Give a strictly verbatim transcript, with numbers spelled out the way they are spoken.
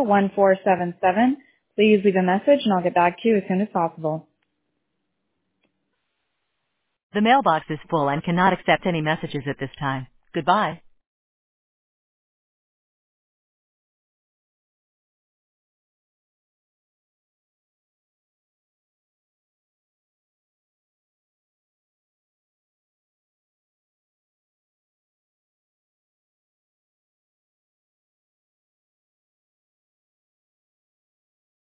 one four seven seven. Please leave a message and I'll get back to you as soon as possible. The mailbox is full and cannot accept any messages at this time. Goodbye.